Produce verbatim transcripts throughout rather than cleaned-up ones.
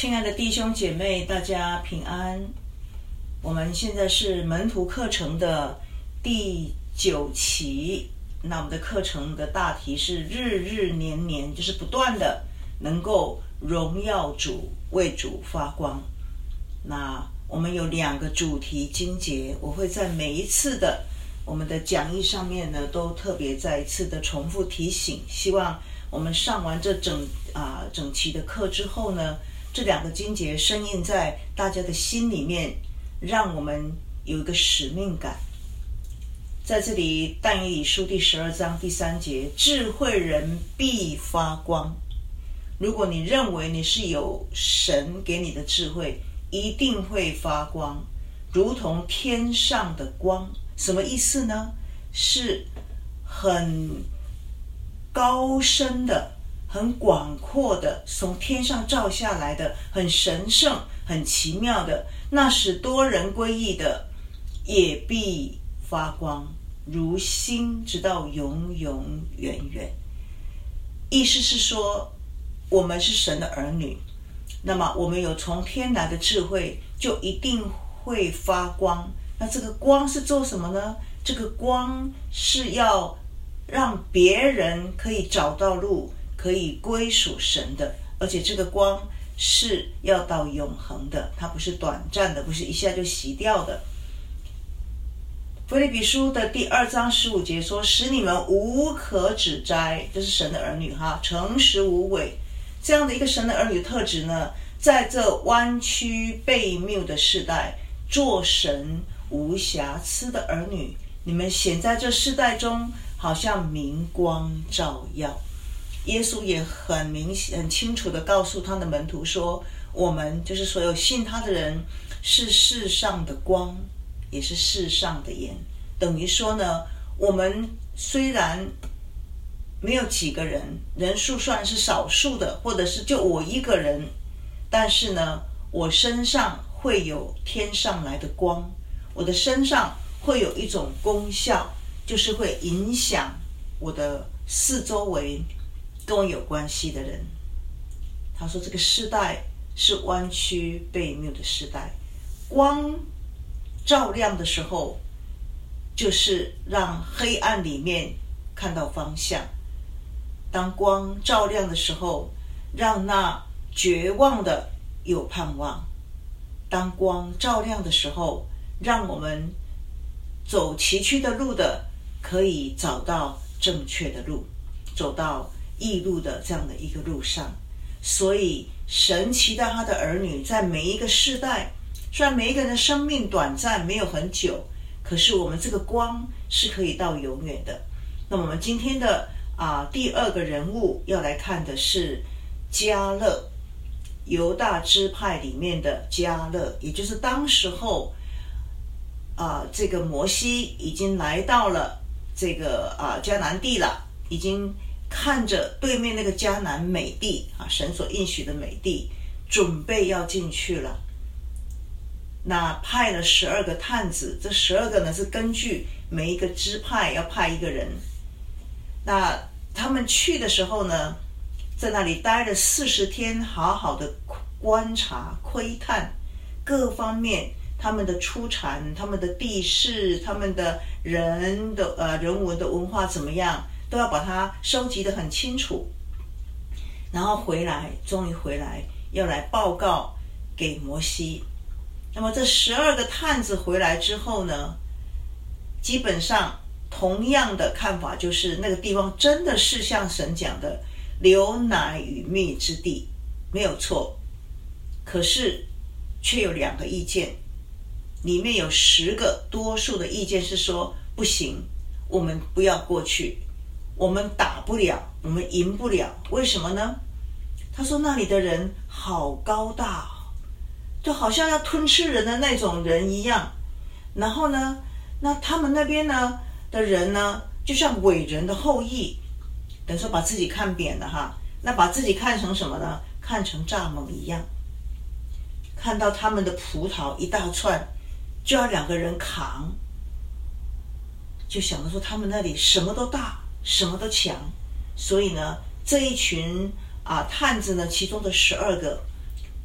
亲爱的弟兄姐妹，大家平安。我们现在是门徒课程的第九期，那我们的课程的大题是日日年年，就是不断的能够荣耀主，为主发光。那我们有两个主题经节，我会在每一次的我们的讲义上面呢，都特别再一次的重复提醒，希望我们上完这整啊整期的课之后呢，这两个经节深印在大家的心里面，让我们有一个使命感。在这里，但以理书第十二章第三节，智慧人必发光。如果你认为你是有神给你的智慧，一定会发光，如同天上的光。什么意思呢？是很高深的，很广阔的，从天上照下来的，很神圣很奇妙的，那使多人归义的，也必发光，如星，直到永永远远。意思是说，我们是神的儿女，那么我们有从天来的智慧，就一定会发光。那这个光是做什么呢？这个光是要让别人可以找到路，可以归属神的，而且这个光是要到永恒的，它不是短暂的，不是一下就熄掉的。腓立比书的第二章十五节说，使你们无可指摘，这是神的儿女哈，诚实无伪。这样的一个神的儿女特质呢，在这弯曲悖谬的世代，做神无瑕疵的儿女，你们显在这世代中好像明光照耀。耶稣也很明显很清楚地告诉他的门徒说，我们就是所有信他的人，是世上的光，也是世上的盐。等于说呢，我们虽然没有几个人，人数算是少数的，或者是就我一个人，但是呢，我身上会有天上来的光，我的身上会有一种功效，就是会影响我的四周围跟我有关系的人。他说这个世代是弯曲悖谬的世代，光照亮的时候，就是让黑暗里面看到方向。当光照亮的时候，让那绝望的有盼望。当光照亮的时候，让我们走崎岖的路的可以找到正确的路，走到义路的这样的一个路上。所以神期待他的儿女在每一个世代，虽然每一个人的生命短暂，没有很久，可是我们这个光是可以到永远的。那我们今天的啊第二个人物要来看的是迦勒，犹大支派里面的迦勒，也就是当时候啊这个摩西已经来到了这个啊迦南地了，已经看着对面那个迦南美地啊，神所应许的美地，准备要进去了。那派了十二个探子，这十二个呢是根据每一个支派要派一个人。那他们去的时候呢，在那里待了四十天，好好的观察窥探各方面，他们的出产，他们的地势，他们的人的呃人文的文化怎么样，都要把它收集得很清楚。然后回来，终于回来要来报告给摩西。那么这十二个探子回来之后呢，基本上同样的看法，就是那个地方真的是像神讲的流奶与蜜之地，没有错。可是却有两个意见，里面有十个，多数的意见是说不行，我们不要过去，我们打不了，我们赢不了。为什么呢？他说那里的人好高大，就好像要吞吃人的那种人一样。然后呢，那他们那边呢的人呢，就像伟人的后裔，等于说把自己看扁了哈。那把自己看成什么呢？看成蚱蜢一样。看到他们的葡萄一大串，就要两个人扛，就想着说他们那里什么都大，什么都强。所以呢，这一群啊探子呢，其中的十二个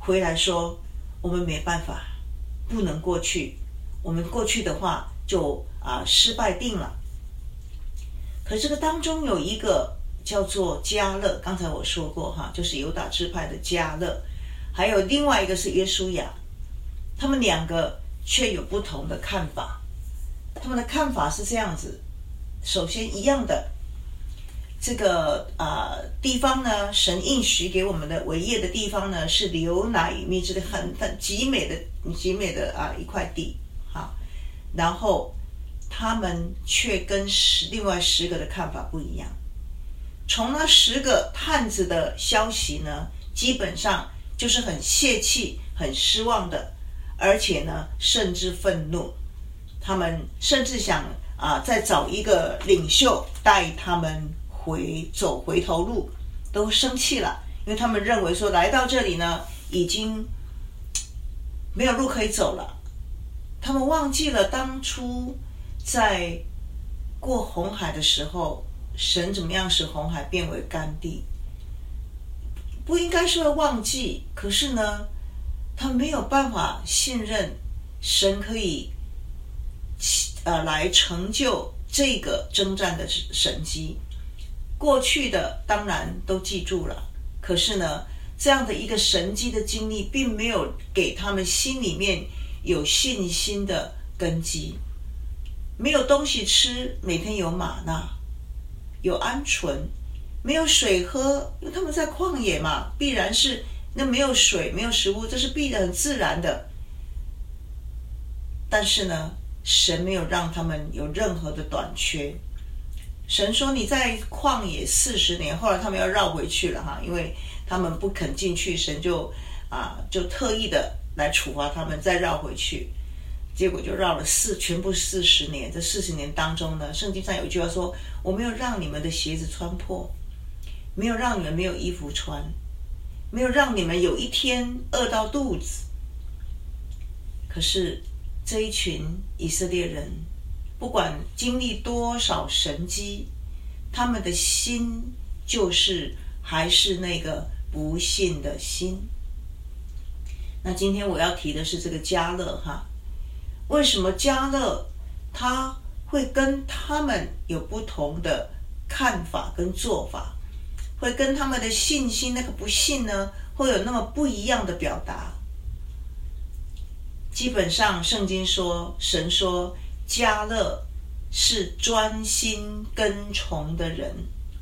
回来说我们没办法，不能过去，我们过去的话就啊失败定了。可这个当中有一个叫做迦勒，刚才我说过哈，就是犹大支派的迦勒，还有另外一个是约书亚，他们两个却有不同的看法。他们的看法是这样子，首先一样的，这个啊、呃、地方呢，神应许给我们的为业的地方呢，是流奶与蜜汁的很很极美的极美的啊一块地哈。然后他们却跟十另外十个的看法不一样。从那十个探子的消息呢，基本上就是很泄气、很失望的，而且呢，甚至愤怒。他们甚至想啊，再找一个领袖带他们回走回头路，都生气了，因为他们认为说来到这里呢，已经没有路可以走了。他们忘记了当初在过红海的时候，神怎么样使红海变为干地。不应该说忘记，可是呢，他们没有办法信任神可以呃来成就这个征战的神迹。过去的当然都记住了，可是呢，这样的一个神迹的经历并没有给他们心里面有信心的根基。没有东西吃，每天有玛纳，有鹌鹑，没有水喝，因为他们在旷野嘛，必然是那没有水没有食物，这是必然很自然的。但是呢，神没有让他们有任何的短缺。神说你在旷野四十年，后来他们要绕回去了哈，因为他们不肯进去，神就啊就特意的来处罚他们，再绕回去。结果就绕了四全部四十年。这四十年当中呢，圣经上有一句话说，我没有让你们的鞋子穿破，没有让你们没有衣服穿，没有让你们有一天饿到肚子。可是这一群以色列人，不管经历多少神迹，他们的心就是还是那个不信的心。那今天我要提的是这个迦勒哈。为什么迦勒他会跟他们有不同的看法跟做法，会跟他们的信心那个不信呢，会有那么不一样的表达？基本上圣经说，神说迦勒是专心跟从的人。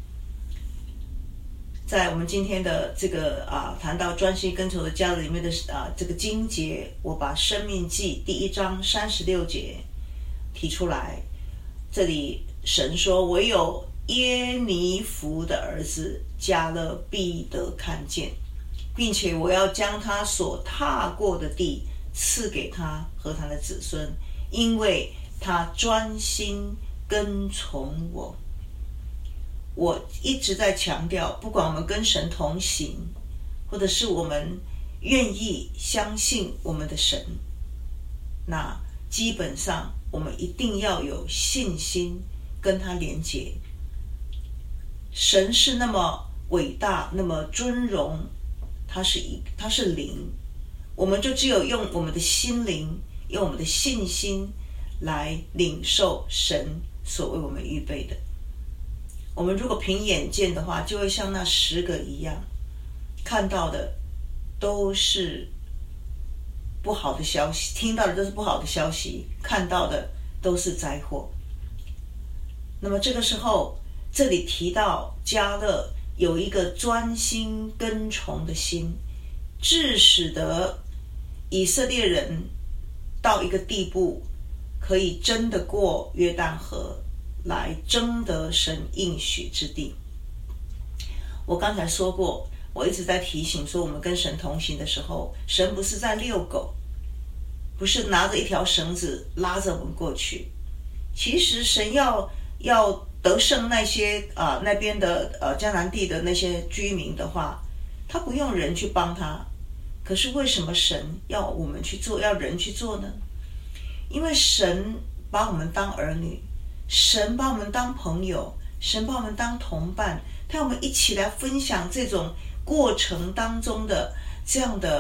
在我们今天的这个啊谈到专心跟从的迦勒里面的啊这个经节，我把申命记第一章三十六节提出来。这里神说，唯有耶尼弗的儿子迦勒必得看见，并且我要将他所踏过的地赐给他和他的子孙，因为他专心跟从我。我一直在强调，不管我们跟神同行，或者是我们愿意相信我们的神，那基本上我们一定要有信心跟他连结。神是那么伟大，那么尊荣，他是一他是灵，我们就只有用我们的心灵，用我们的信心来领受神所为我们预备的。我们如果凭眼见的话，就会像那十个一样，看到的都是不好的消息，听到的都是不好的消息，看到的都是灾祸。那么这个时候，这里提到迦勒有一个专心跟从的心，致使得以色列人到一个地步，可以真的过约旦河，来争得神应许之地。我刚才说过，我一直在提醒说，我们跟神同行的时候，神不是在遛狗，不是拿着一条绳子拉着我们过去。其实神要要得胜那些啊、呃、那边的呃迦南地的那些居民的话，他不用人去帮他。可是为什么神要我们去做，要人去做呢？因为神把我们当儿女，神把我们当朋友，神把我们当同伴，他要我们一起来分享这种过程当中的这样的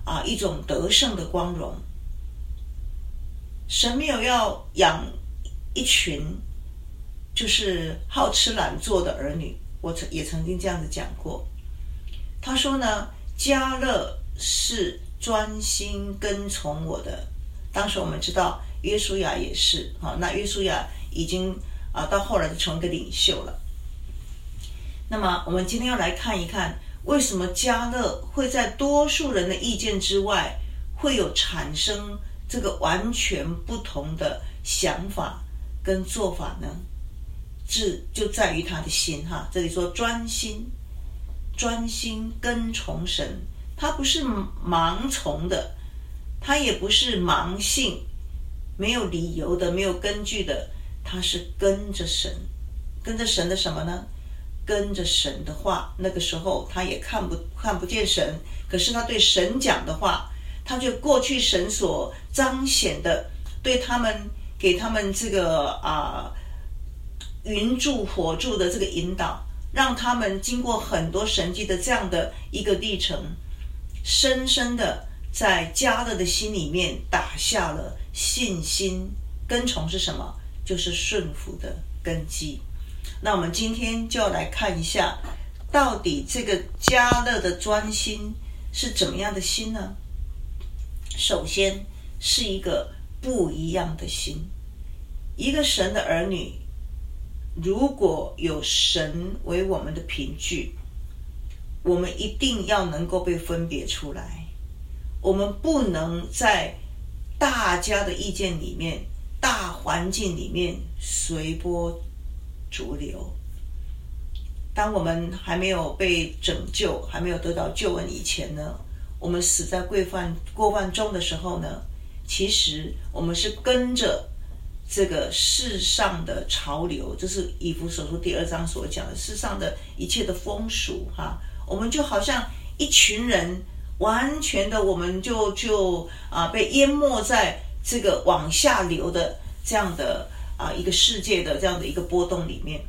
啊一种得胜的光荣。神没有要养一群就是好吃懒做的儿女，我也曾经这样子讲过。他说呢，迦勒是专心跟从我的。当时我们知道约书亚也是，那约书亚已经啊到后来就成为一个领袖了。那么我们今天要来看一看，为什么迦勒会在多数人的意见之外，会有产生这个完全不同的想法跟做法呢？这就在于他的心哈。这里说专心，专心跟从神，他不是盲从的，他也不是盲信，没有理由的，没有根据的，他是跟着神。跟着神的什么呢？跟着神的话。那个时候他也看不看不见神，可是他对神讲的话，他就过去神所彰显的，对他们给他们这个啊、呃、云柱火柱的这个引导，让他们经过很多神迹的这样的一个历程，深深的在迦勒的心里面打下了信心。跟从是什么？就是顺服的根基。那我们今天就要来看一下，到底这个迦勒的专心是怎么样的心呢？首先是一个不一样的心。一个神的儿女，如果有神为我们的凭据，我们一定要能够被分别出来。我们不能在大家的意见里面，大环境里面随波逐流。当我们还没有被拯救，还没有得到救恩以前呢，我们死在过犯过犯中的时候呢，其实我们是跟着这个世上的潮流，这是以弗所书第二章所讲的世上的一切的风俗哈。我们就好像一群人，完全的我们就就啊被淹没在这个往下流的这样的啊一个世界的这样的一个波动里面。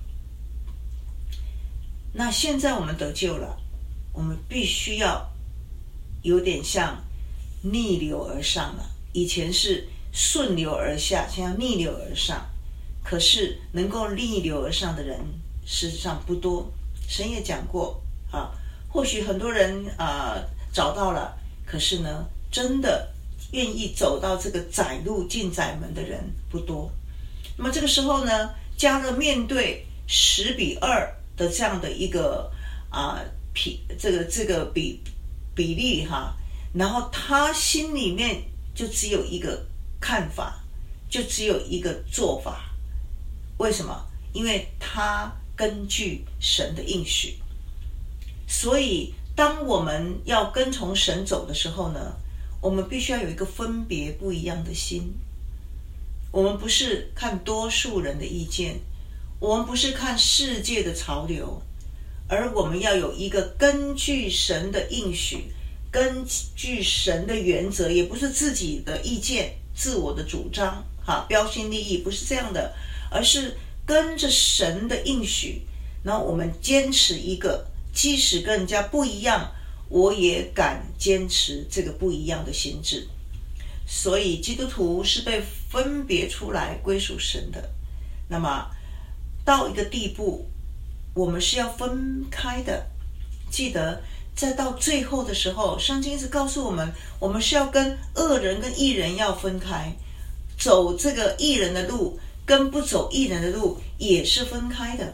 那现在我们得救了，我们必须要有点像逆流而上了。以前是顺流而下，现在逆流而上。可是能够逆流而上的人事实上不多。神也讲过啊，或许很多人啊找到了，可是呢，真的愿意走到这个窄路进窄门的人不多。那么这个时候呢，迦勒面对十比二的这样的一个啊比这个这个比比例哈，然后他心里面就只有一个看法，就只有一个做法。为什么？因为他根据神的应许。所以当我们要跟从神走的时候呢，我们必须要有一个分别不一样的心。我们不是看多数人的意见，我们不是看世界的潮流，而我们要有一个根据神的应许，根据神的原则，也不是自己的意见，自我的主张哈，标新立异，不是这样的，而是跟着神的应许，然后我们坚持一个，即使跟人家不一样，我也敢坚持这个不一样的心志。所以基督徒是被分别出来归属神的。那么到一个地步，我们是要分开的。记得在到最后的时候，圣经是告诉我们，我们是要跟恶人跟义人要分开，走这个义人的路跟不走义人的路也是分开的。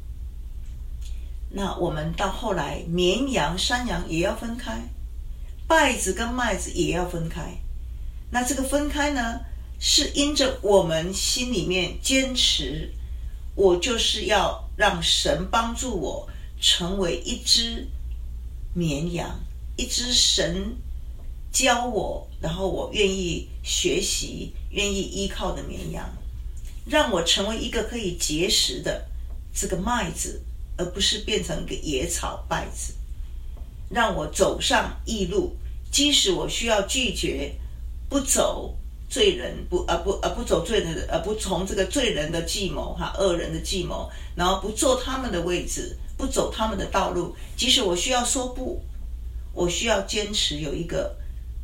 那我们到后来，绵羊山羊也要分开，稗子跟麦子也要分开。那这个分开呢，是因着我们心里面坚持，我就是要让神帮助我成为一只绵羊，一只神教我，然后我愿意学习，愿意依靠的绵羊，让我成为一个可以结实的这个麦子，而不是变成一个野草稗子。让我走上义路，即使我需要拒绝不走罪人不呃不呃不走罪人的呃不从这个罪人的计谋哈，恶人的计谋，然后不坐他们的位置，不走他们的道路，即使我需要说不，我需要坚持有一个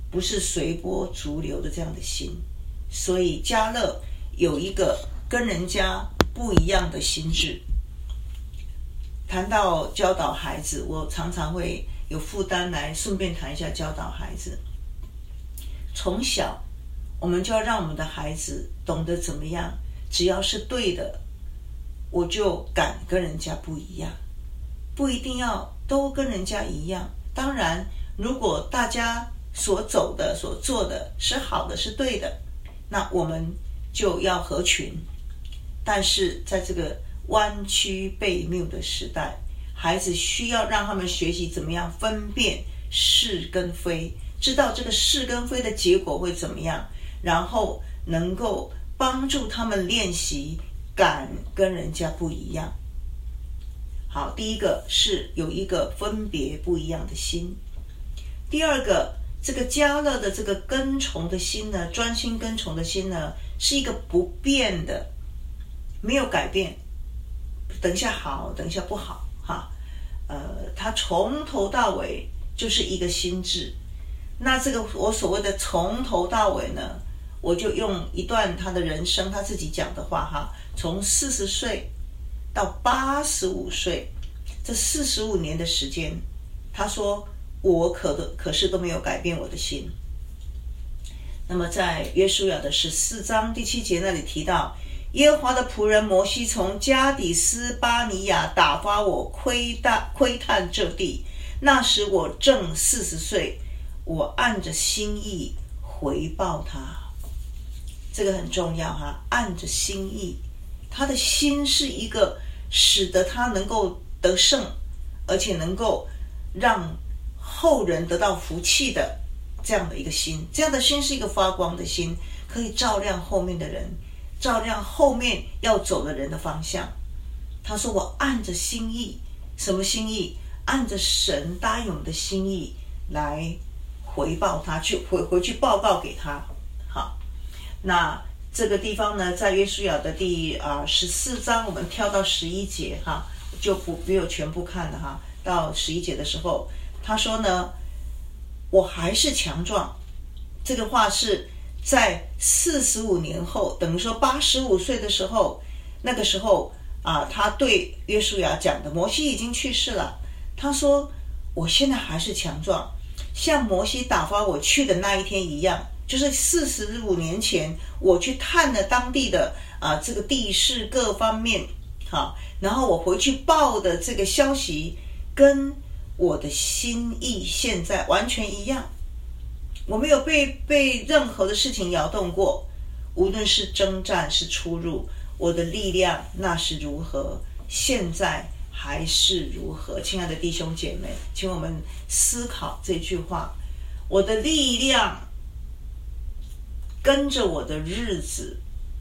不是随波逐流的这样的心。所以迦勒有一个跟人家不一样的心智。谈到教导孩子，我常常会有负担来顺便谈一下教导孩子。从小我们就要让我们的孩子懂得怎么样，只要是对的，我就敢跟人家不一样，不一定要都跟人家一样。当然，如果大家所走的、所做的是好的、是对的，那我们就要合群。但是在这个弯曲悖谬的时代，孩子需要让他们学习怎么样分辨是跟非，知道这个是跟非的结果会怎么样，然后能够帮助他们练习敢跟人家不一样。好，第一个是有一个分别不一样的心。第二个，这个迦勒的这个跟从的心呢，专心跟从的心呢，是一个不变的，没有改变，等一下好，等一下不好哈。呃，他从头到尾就是一个心智。那这个我所谓的从头到尾呢，我就用一段他的人生，他自己讲的话哈，从四十岁到八十五岁，这四十五年的时间，他说我可的可是都没有改变我的心。那么在约书亚的十四章第七节那里提到，耶和华的仆人摩西从加底斯巴尼亚打发我窥探窥探这地，那时我正四十岁，我按着心意回报他。这个很重要哈，按着心意，他的心是一个使得他能够得胜，而且能够让后人得到福气的这样的一个心。这样的心是一个发光的心，可以照亮后面的人，照亮后面要走的人的方向。他说我按着心意，什么心意？按着神答应我们的心意来回报他，去回回去报告给他。好，那这个地方呢，在约书亚的第啊十四章，我们跳到十一节哈，就不没有全部看了哈。到十一节的时候，他说呢，我还是强壮。这个话是在四十五年后，等于说八十五岁的时候，那个时候啊，他对约书亚讲的。摩西已经去世了，他说我现在还是强壮，像摩西打发我去的那一天一样，就是四十五年前我去探了当地的啊这个地势各方面，好，然后我回去报的这个消息跟我的心意现在完全一样。我没有被被任何的事情摇动过，无论是征战是出入，我的力量那是如何，现在还是如何。亲爱的弟兄姐妹，请我们思考这句话，我的力量跟着我的日子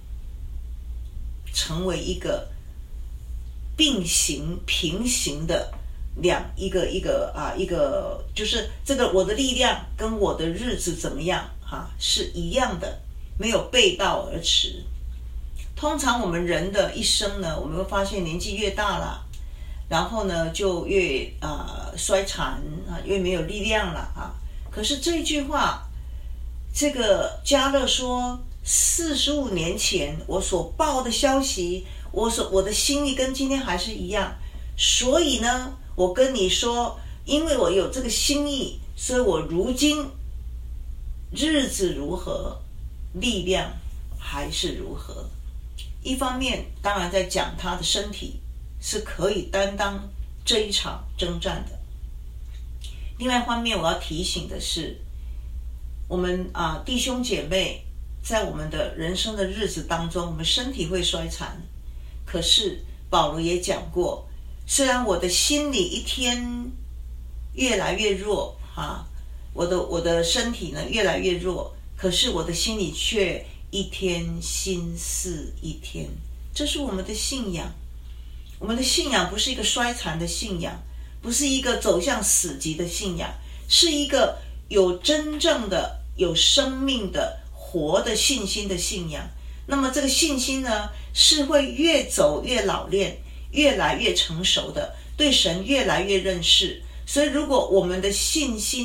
成为一个并行平行的两一个一个啊一个，就是这个我的力量跟我的日子怎么样哈、啊、是一样的，没有背道而驰。通常我们人的一生呢，我们会发现年纪越大了，然后呢就越啊衰残啊，越没有力量了啊。可是这句话，这个迦勒说，四十五年前我所报的消息，我所我的心意跟今天还是一样，所以呢。我跟你说，因为我有这个心意，所以我如今日子如何，力量还是如何。一方面当然在讲他的身体是可以担当这一场征战的，另外一方面我要提醒的是，我们啊弟兄姐妹在我们的人生的日子当中，我们身体会衰残，可是保罗也讲过，虽然我的心里一天越来越弱啊，我的我的身体呢越来越弱，可是我的心里却一天新似一天。这是我们的信仰。我们的信仰不是一个衰残的信仰，不是一个走向死寂的信仰，是一个有真正的有生命的活的信心的信仰。那么这个信心呢，是会越走越老练，越来越成熟的，对神越来越认识。所以如果我们的信心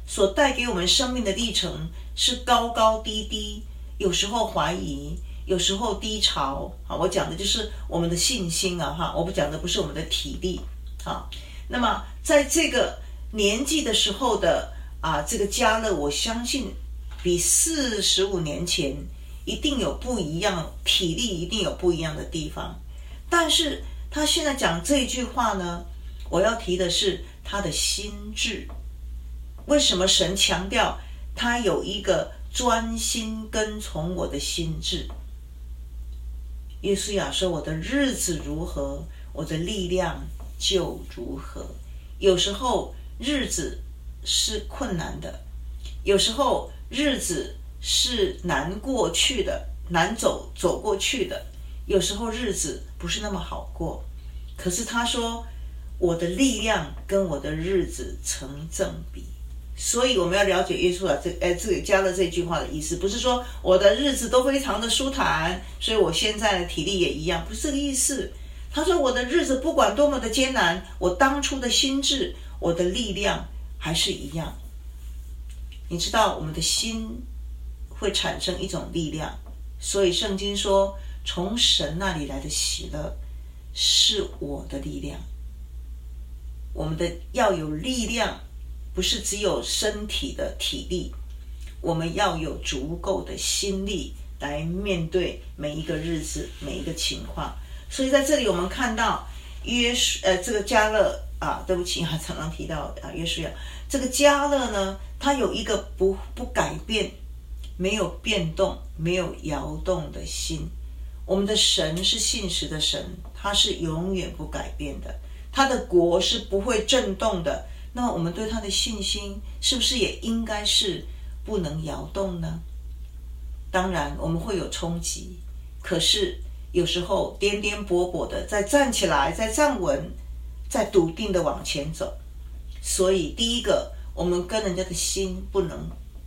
所带给我们生命的历程是高高低低，有时候怀疑，有时候低潮。我讲的就是我们的信心啊，我不讲的不是我们的体力。那么在这个年纪的时候的啊，这个迦勒，我相信比四十五年前一定有不一样，体力一定有不一样的地方。但是他现在讲这一句话呢，我要提的是他的心志。为什么神强调他有一个专心跟从我的心志？约书亚说，我的日子如何，我的力量就如何。有时候日子是困难的，有时候日子是难过去的，难走走过去的，有时候日子不是那么好过。可是他说，我的力量跟我的日子成正比。所以我们要了解约书亚这呃这个迦勒这句话的意思，不是说我的日子都非常的舒坦，所以我现在的体力也一样，不是这个意思。他说我的日子不管多么的艰难，我当初的心志，我的力量还是一样。你知道我们的心会产生一种力量，所以圣经说，从神那里来的喜乐是我的力量。我们的要有力量，不是只有身体的体力，我们要有足够的心力来面对每一个日子，每一个情况。所以在这里我们看到约呃这个迦勒啊，对不起啊，常常提到啊约书亚，这个迦勒呢，他有一个不不改变、没有变动、没有摇动的心。我们的神是信实的神，他是永远不改变的，他的国是不会震动的。那么我们对他的信心是不是也应该是不能摇动呢？当然我们会有冲击，可是有时候颠颠簸簸的再站起来，再站稳，再笃定的往前走。所以第一个，我们跟人家的心不能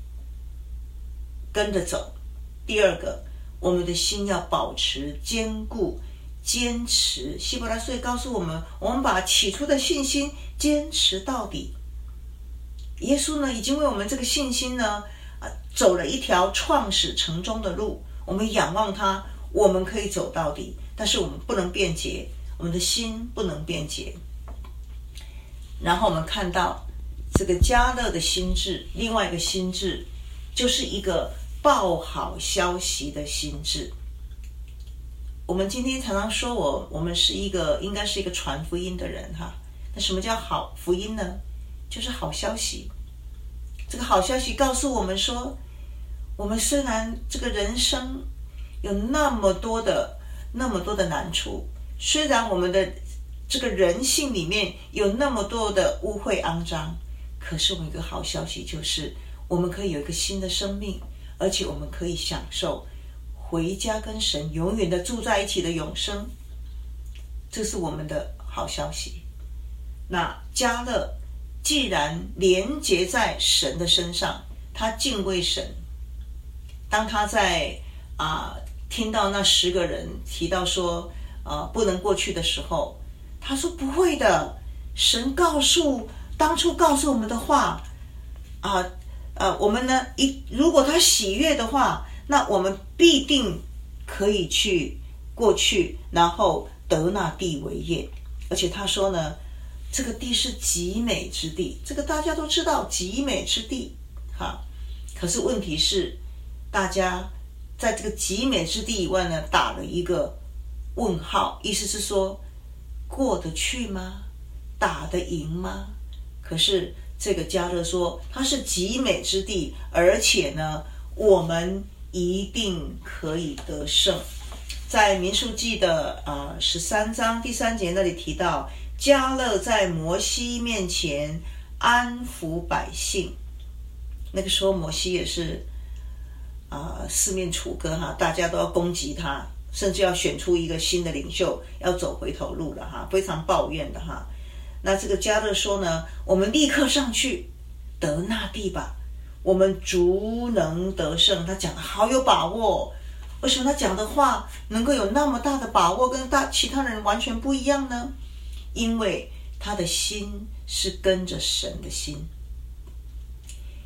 跟着走。第二个，我们的心要保持坚固坚持。希伯来书告诉我们，我们把起初的信心坚持到底。耶稣呢，已经为我们这个信心呢，啊，走了一条创始成终的路。我们仰望他，我们可以走到底，但是我们不能辩解，我们的心不能辩解。然后我们看到这个迦勒的心志，另外一个心志就是一个报好消息的心志。我们今天常常说我我们是一个应该是一个传福音的人哈。那什么叫好福音呢？就是好消息。这个好消息告诉我们说，我们虽然这个人生有那么多的那么多的难处，虽然我们的这个人性里面有那么多的污秽肮脏，可是我们有一个好消息，就是我们可以有一个新的生命，而且我们可以享受回家跟神永远的住在一起的永生。这是我们的好消息。那迦勒既然连结在神的身上，他敬畏神。当他在啊、呃、听到那十个人提到说啊、呃、不能过去的时候，他说不会的，神告诉当初告诉我们的话啊呃, 呃我们呢一如果他喜悦的话，那我们必定可以去过去，然后得那地为业。而且他说呢，这个地是极美之地，这个大家都知道，极美之地哈。可是问题是，大家在这个极美之地以外呢，打了一个问号，意思是说，过得去吗？打得赢吗？可是这个迦勒说，它是极美之地，而且呢，我们一定可以得胜。在民数记的呃十三章第三节那里提到，迦勒在摩西面前安抚百姓。那个时候摩西也是啊、呃、四面楚歌哈，大家都要攻击他，甚至要选出一个新的领袖，要走回头路了哈，非常抱怨的哈。那这个迦勒说呢，我们立刻上去得那地吧，我们足能得胜。他讲的好有把握。为什么他讲的话能够有那么大的把握，跟大其他人完全不一样呢？因为他的心是跟着神的心。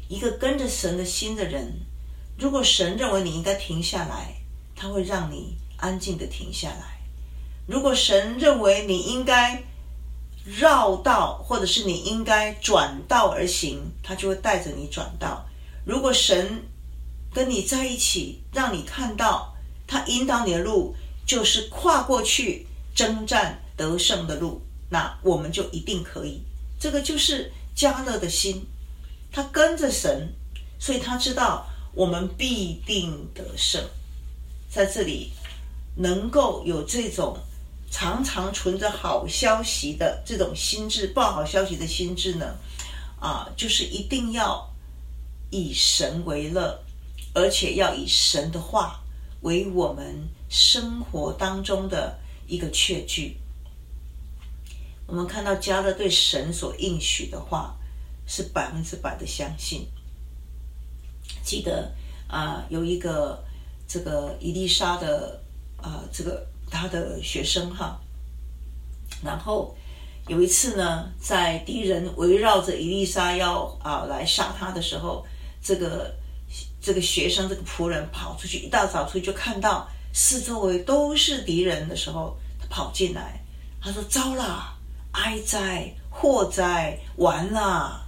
一个跟着神的心的人，如果神认为你应该停下来，他会让你安静的停下来。如果神认为你应该绕道，或者是你应该转道而行，他就会带着你转道。如果神跟你在一起，让你看到他引导你的路就是跨过去征战得胜的路，那我们就一定可以。这个就是迦勒的心，他跟着神，所以他知道我们必定得胜。在这里能够有这种常常存着好消息的这种心智，报好消息的心智呢，啊，就是一定要以神为乐，而且要以神的话为我们生活当中的一个确据。我们看到迦勒对神所应许的话是百分之百的相信。记得啊、呃，有一个这个以利沙的啊、呃，这个他的学生哈，然后有一次呢，在敌人围绕着以利沙要啊、呃、来杀他的时候，这个这个学生这个仆人跑出去，一大早出去就看到四周围都是敌人的时候，他跑进来，他说：“糟了，哀哉，祸哉，完了。”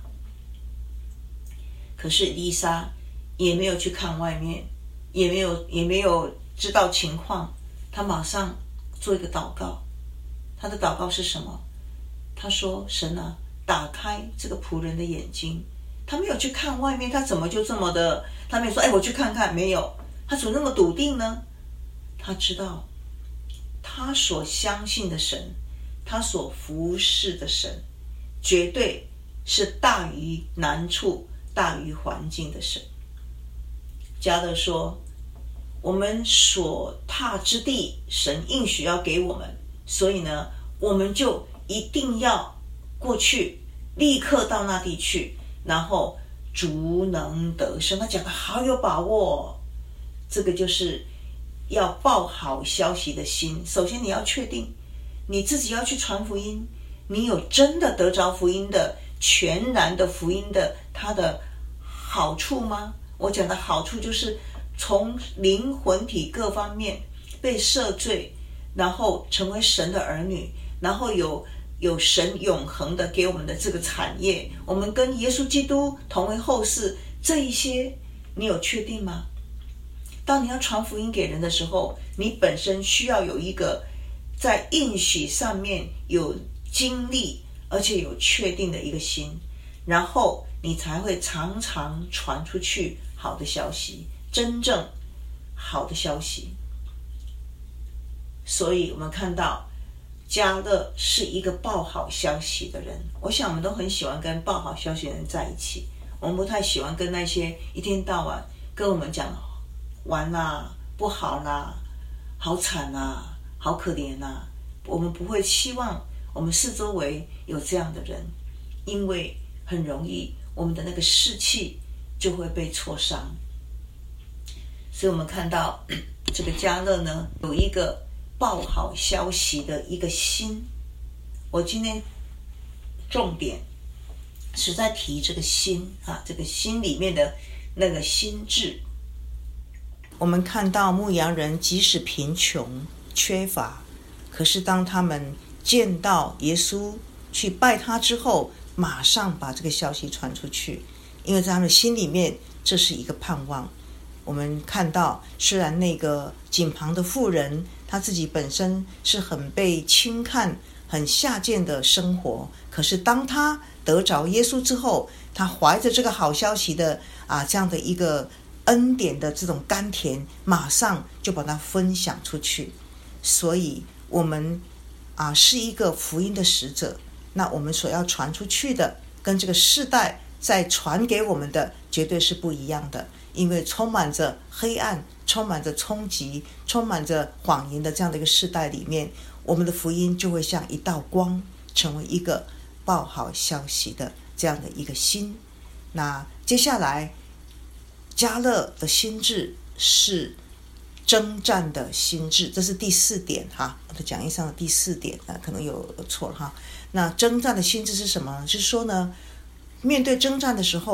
可是以利沙也没有去看外面，也没有也没有知道情况，他马上做一个祷告。他的祷告是什么？他说：“神啊，打开这个仆人的眼睛。”他没有去看外面，他怎么就这么的？他没有说：“哎，我去看看。”没有，他怎么那么笃定呢？他知道，他所相信的神，他所服侍的神，绝对是大于难处、大于环境的神。迦勒说：“我们所踏之地，神应许要给我们，所以呢，我们就一定要过去，立刻到那地去，然后足能得胜。”他讲的好有把握，这个就是要报好消息的心。首先你要确定你自己要去传福音，你有真的得着福音的全然的福音的它的好处吗？我讲的好处就是从灵魂体各方面被赦罪，然后成为神的儿女，然后有有神永恒的给我们的这个产业，我们跟耶稣基督同为后世，这一些你有确定吗？当你要传福音给人的时候，你本身需要有一个在应许上面有经历而且有确定的一个心，然后你才会常常传出去好的消息，真正好的消息。所以我们看到迦勒是一个报好消息的人，我想我们都很喜欢跟报好消息的人在一起，我们不太喜欢跟那些一天到晚跟我们讲完啦、不好啦、好惨啦、好可怜啦，我们不会期望我们四周围有这样的人，因为很容易我们的那个士气就会被挫伤。所以我们看到这个迦勒呢，有一个报好消息的一个心。我今天重点是在提这个心啊，这个心里面的那个心智。我们看到牧羊人即使贫穷缺乏，可是当他们见到耶稣去拜他之后，马上把这个消息传出去，因为在他们心里面这是一个盼望。我们看到虽然那个井旁的妇人她自己本身是很被轻看很下贱的生活，可是当她得着耶稣之后，她怀着这个好消息的啊这样的一个恩典的这种甘甜，马上就把它分享出去。所以我们啊是一个福音的使者，那我们所要传出去的跟这个世代在传给我们的绝对是不一样的，因为充满着黑暗，充满着冲击，充满着谎言的这样的一个世代里面，我们的福音就会像一道光，成为一个报好消息的这样的一个心。那接下来迦勒的心智是征战的心智，这是第四点哈，我的讲义上的第四点啊，可能有错了哈。那征战的心智是什么呢？就是说呢，面对征战的时候，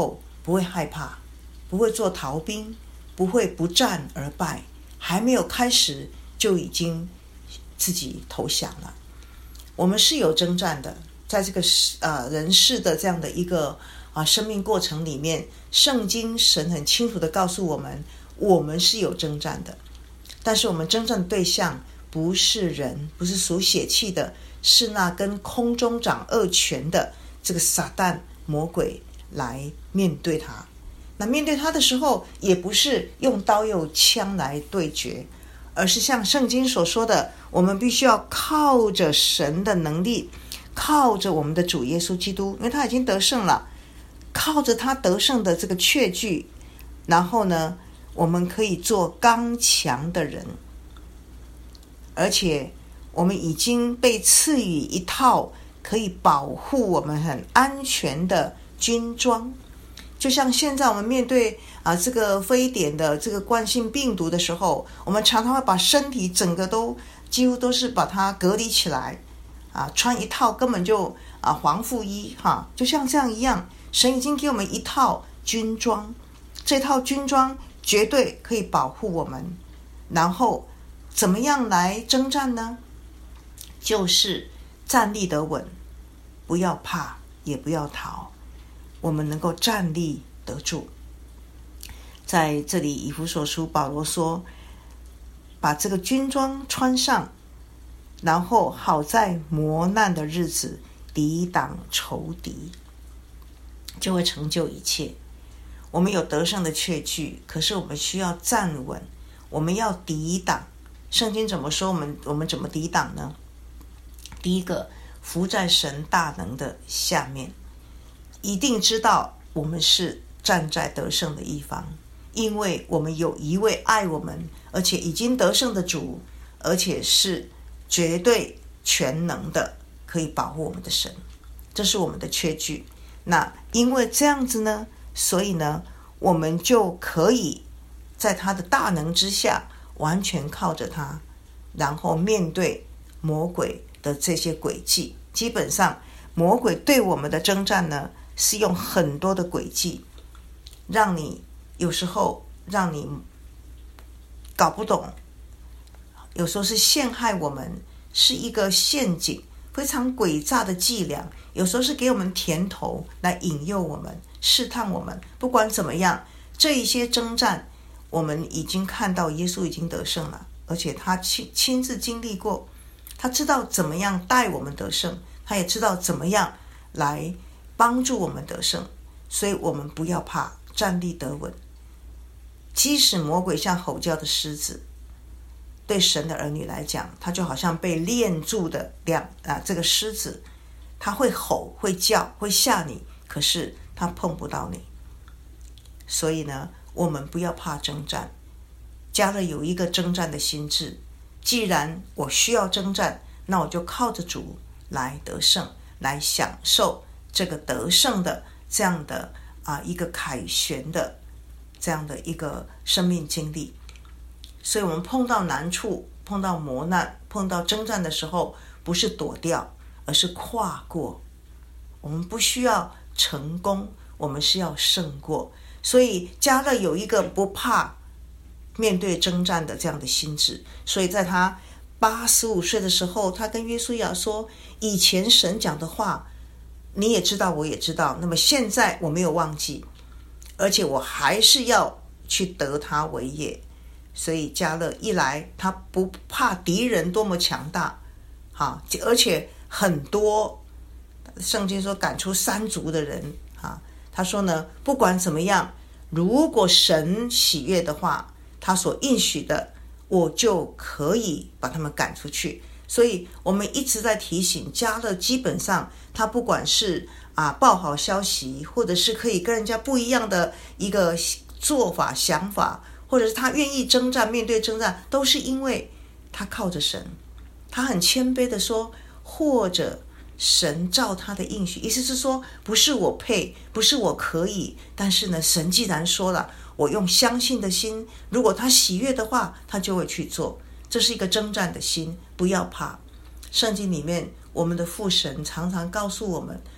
不会害怕，不会做逃兵，不会不战而败，还没有开始就已经自己投降了。我们是有征战的，在这个呃人世的这样的一个啊生命过程里面，圣经神很清楚的告诉我们，我们是有征战的。但是我们征战的对象不是人，不是属血气的，是那跟空中掌恶权的这个撒旦魔鬼来面对他。那面对他的时候，也不是用刀用枪来对决，而是像圣经所说的，我们必须要靠着神的能力，靠着我们的主耶稣基督，因为他已经得胜了，靠着他得胜的这个确据，然后呢，我们可以做刚强的人。而且我们已经被赐予一套可以保护我们很安全的军装。就像现在我们面对啊这个非典的这个冠性病毒的时候，我们常常会把身体整个都几乎都是把它隔离起来啊，穿一套根本就啊防护衣哈，就像这样一样，神已经给我们一套军装，这套军装绝对可以保护我们。然后怎么样来征战呢？就是站立得稳，不要怕，也不要逃，我们能够站立得住。在这里以弗所书保罗说，把这个军装穿上，然后好在磨难的日子抵挡仇敌，就会成就一切。我们有得胜的确据，可是我们需要站稳，我们要抵挡。圣经怎么说？我们我们怎么抵挡呢？第一个，伏在神大能的下面，一定知道我们是站在得胜的一方，因为我们有一位爱我们而且已经得胜的主，而且是绝对全能的，可以保护我们的神，这是我们的确据。那因为这样子呢，所以呢，我们就可以在他的大能之下，完全靠着他，然后面对魔鬼的这些诡计。基本上魔鬼对我们的征战呢，是用很多的诡计，让你有时候让你搞不懂，有时候是陷害我们，是一个陷阱，非常诡诈的伎俩，有时候是给我们甜头来引诱我们，试探我们。不管怎么样，这一些征战我们已经看到耶稣已经得胜了，而且他亲亲自经历过，他知道怎么样带我们得胜，他也知道怎么样来帮助我们得胜。所以我们不要怕，站立得稳。即使魔鬼像吼叫的狮子，对神的儿女来讲，他就好像被链住的两啊这个狮子，他会吼会叫会吓你，可是他碰不到你。所以呢，我们不要怕征战。加了有一个征战的心智，既然我需要征战，那我就靠着主来得胜，来享受这个得胜的这样的啊一个凯旋的这样的一个生命经历。所以我们碰到难处，碰到磨难，碰到征战的时候，不是躲掉，而是跨过。我们不需要成功，我们是要胜过。所以迦勒有一个不怕面对征战的这样的心智，所以在他八十五岁的时候，他跟约书亚说，以前神讲的话你也知道，我也知道，那么现在我没有忘记，而且我还是要去得他为业。所以迦勒一来，他不怕敌人多么强大，哈，而且很多，圣经说赶出三族的人，哈，他说呢，不管怎么样，如果神喜悦的话，他所应许的，我就可以把他们赶出去。所以我们一直在提醒迦勒，基本上他不管是啊报好消息，或者是可以跟人家不一样的一个做法想法，或者是他愿意征战，面对征战，都是因为他靠着神。他很谦卑的说，或者神照他的应许，意思是说不是我配，不是我可以，但是呢，神既然说了，我用相信的心，如果他喜悦的话，他就会去做。这是一个征战的心，不要怕。圣经里面我们的父神常常告诉我们，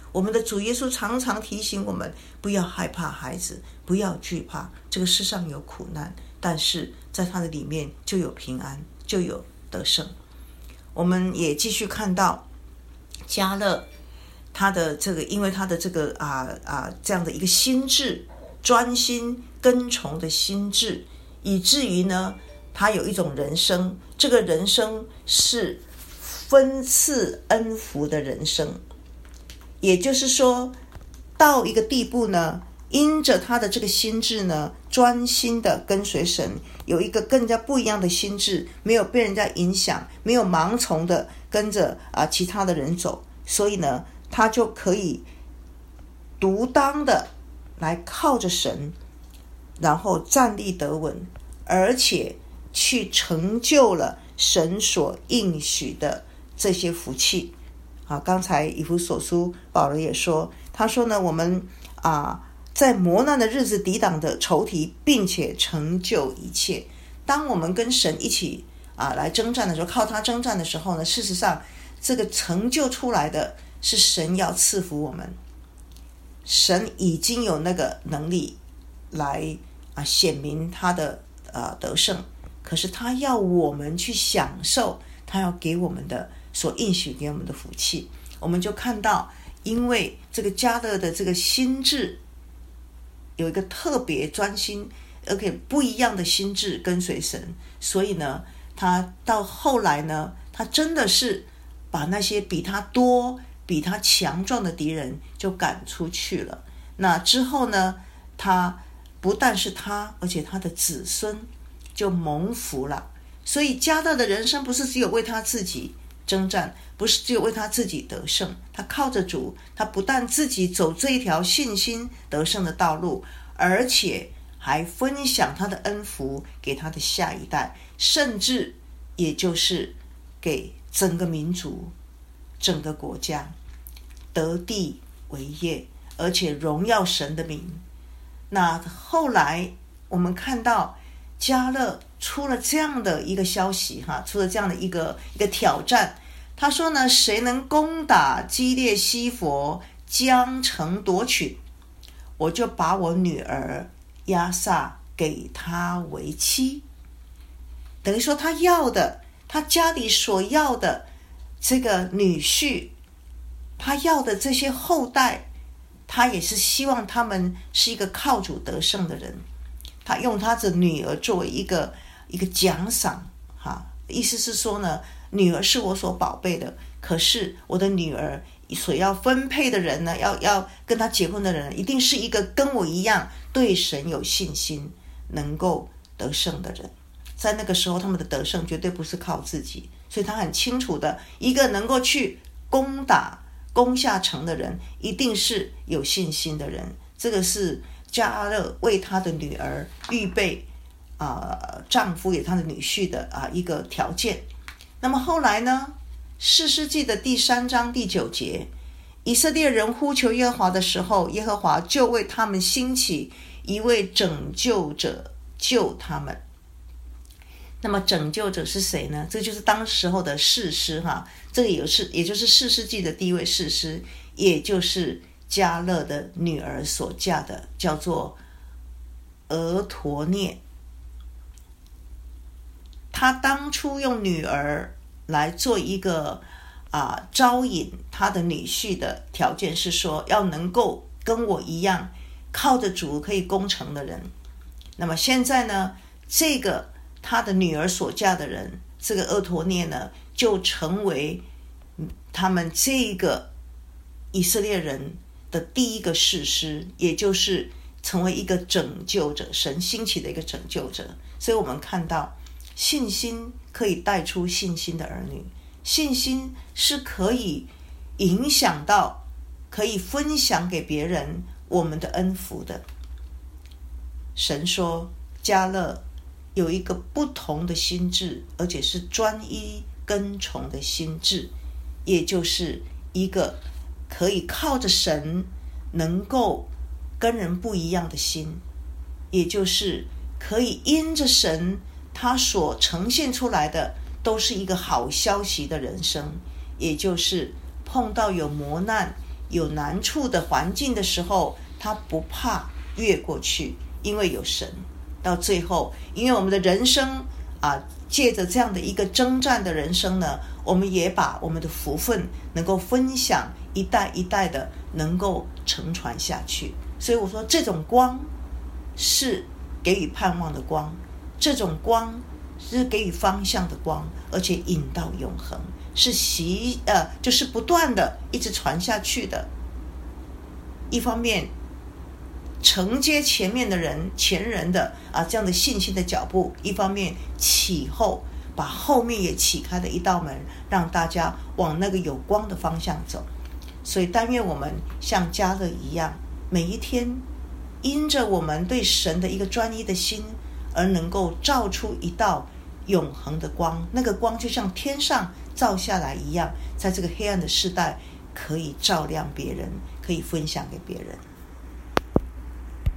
我们的主耶稣常常提醒我们，不要害怕孩子，不要惧怕，这个世上有苦难，但是在他的里面就有平安，就有得胜。我们也继续看到迦勒，他的这个因为他的这个啊啊这样的一个心志，专心跟从的心志，以至于呢他有一种人生，这个人生是分赐恩福的人生。也就是说到一个地步呢，因着他的这个心志呢，专心的跟随神，有一个更加不一样的心志，没有被人家影响，没有盲从的跟着啊其他的人走，所以呢他就可以独当的来靠着神，然后站立得稳，而且去成就了神所应许的这些福气。啊，刚才以弗所书保罗也说，他说呢，我们啊在磨难的日子抵挡的仇敌，并且成就一切。当我们跟神一起啊来征战的时候，靠他征战的时候呢，事实上这个成就出来的是神要赐福我们，神已经有那个能力来啊显明他的呃得胜，可是他要我们去享受他要给我们的所应许给我们的福气。我们就看到，因为这个迦勒的这个心志有一个特别专心而且不一样的心志跟随神，所以呢他到后来呢，他真的是把那些比他多比他强壮的敌人就赶出去了。那之后呢，他不但是他，而且他的子孙就蒙福了。所以迦勒的人生不是只有为他自己征战，不是只有为他自己得胜，他靠着主，他不但自己走这一条信心得胜的道路，而且还分享他的恩福给他的下一代，甚至也就是给整个民族整个国家得地为业，而且荣耀神的名。那后来我们看到迦勒出了这样的一个消息哈，出了这样的一个一个挑战。他说呢，谁能攻打基列西弗，将城夺取，我就把我女儿押撒给他为妻。等于说他要的，他家里所要的这个女婿，他要的这些后代，他也是希望他们是一个靠主得胜的人。他用他的女儿作为一个一个奖赏哈，意思是说呢，女儿是我所宝贝的，可是我的女儿所要分配的人呢，要要跟他结婚的人，一定是一个跟我一样对神有信心，能够得胜的人。在那个时候，他们的得胜绝对不是靠自己，所以他很清楚的，一个能够去攻打攻下城的人，一定是有信心的人。这个是迦勒为他的女儿预备呃丈夫给他的女婿的啊、呃、一个条件。那么后来呢，士师记的第三章第九节，以色列人呼求耶和华的时候，耶和华就为他们兴起一位拯救者救他们。那么拯救者是谁呢？这就是当时候的士师哈，这个也是也就是士师记的第一位士师，也就是迦勒的女儿所嫁的，叫做俄陀聶。他当初用女儿来做一个啊、呃、招引他的女婿的条件是说，要能够跟我一样靠着主可以攻城的人。那么现在呢，这个他的女儿所嫁的人，这个俄陀聶呢，就成为他们这个以色列人的第一个士师，也就是成为一个拯救者，神兴起的一个拯救者。所以我们看到信心可以带出信心的儿女，信心是可以影响到，可以分享给别人我们的恩福的。神说迦勒有一个不同的心志，而且是专一跟从的心志，也就是一个可以靠着神能够跟人不一样的心，也就是可以因着神他所呈现出来的都是一个好消息的人生，也就是碰到有磨难有难处的环境的时候，他不怕越过去，因为有神。到最后，因为我们的人生啊，借着这样的一个征战的人生呢，我们也把我们的福分能够分享，一代一代的能够承传下去。所以我说，这种光是给予盼望的光，这种光是给予方向的光，而且引到永恒，是习呃，就是不断的一直传下去的。一方面承接前面的人前人的啊这样的信心的脚步，一方面启后，把后面也启开的一道门，让大家往那个有光的方向走。所以但愿我们像迦勒一样，每一天因着我们对神的一个专一的心，而能够照出一道永恒的光，那个光就像天上照下来一样，在这个黑暗的世代可以照亮别人，可以分享给别人。